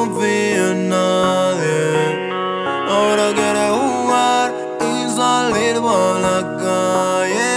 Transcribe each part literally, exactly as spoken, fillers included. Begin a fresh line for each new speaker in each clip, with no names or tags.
confía en nadie. Ahora quiere jugar y salir por la calle,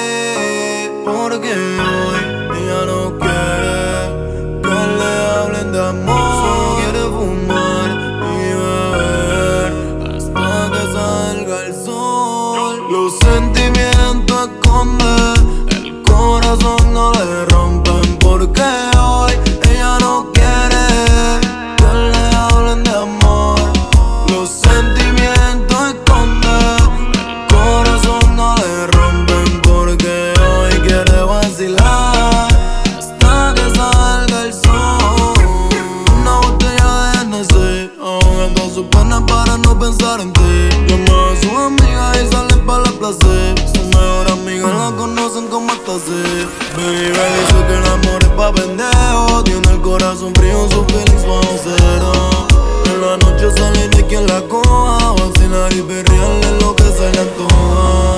porque hoy ella no quiere que le hablen de amor. Solo quiere fumar y beber hasta que salga el sol. Los sentimientos esconde, el corazón no le rompen, porque hoy ella no quiere que le hablen de amor. Los sentimientos esconde, el corazón no le rompen, porque hoy quiere vacilar hasta que salga el sol. Una botella de Hennessy ahogando sus penas para no pensar en ti. Llama a su amiga y sale para la plaza. Su mejor amiga la conocen como esta así. Baby dice que el amor es pa' pendejo, tiene el corazón frío, sus feelings bajo cero. En la noche sale de quien la coja, vacilar y perrearle lo que se le antoja.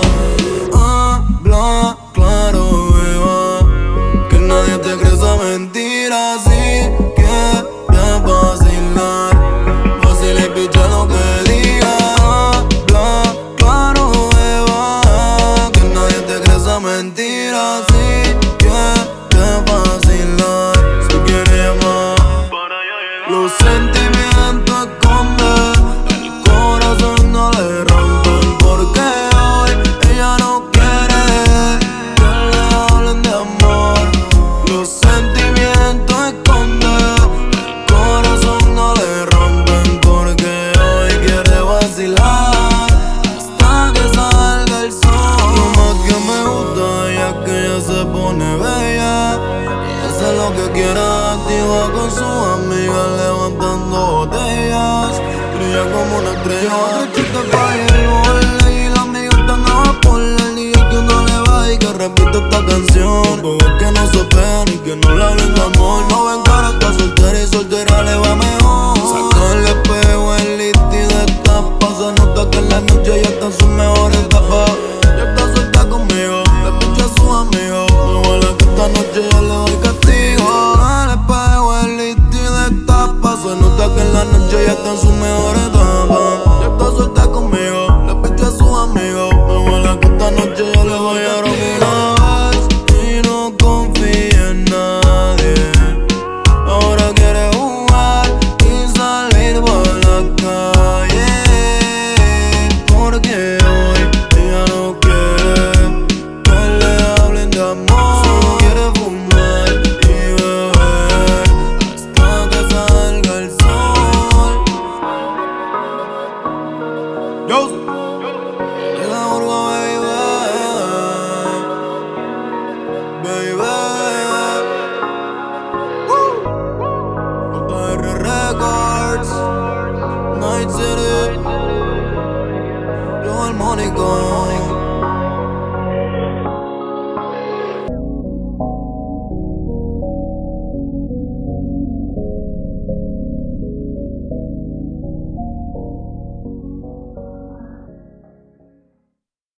Habla claro, beba, que nadie te cree esa mentira, así que ya vacilar, vacila y picha lo que diga. Habla claro, beba, que nadie te cree esa mentira, así que ya vacilar. Si quieres más, los sentimientos esconde, el corazón no le rompen, porque hoy ella no quiere que le hablen de amor. Los sentimientos esconde, el corazón no le rompen, porque hoy quiere vacilar hasta que salga el sol. Lo más que me gusta es que ella se pone bella y hace lo que quiera, activa con sus amigas levantando botellas, brilla como una estrella. Chiste pa' llevarle y la amiga están a vaporle. El D J que uno le va y que repite esta canción, porque es que no se pegan y que no le hablen de amor. No ven cara, está soltera y soltera le va mejor. Saca el espejo, el listo y destapa. Se nota que en la noche ya está en su mejor etapa. Ya está suelta conmigo, le pincha a sus amigos. Ojalá que esta noche ya le doy castigo. El espejo, el listo y destapa. Se nota que en la noche ya está en su mejor etapa.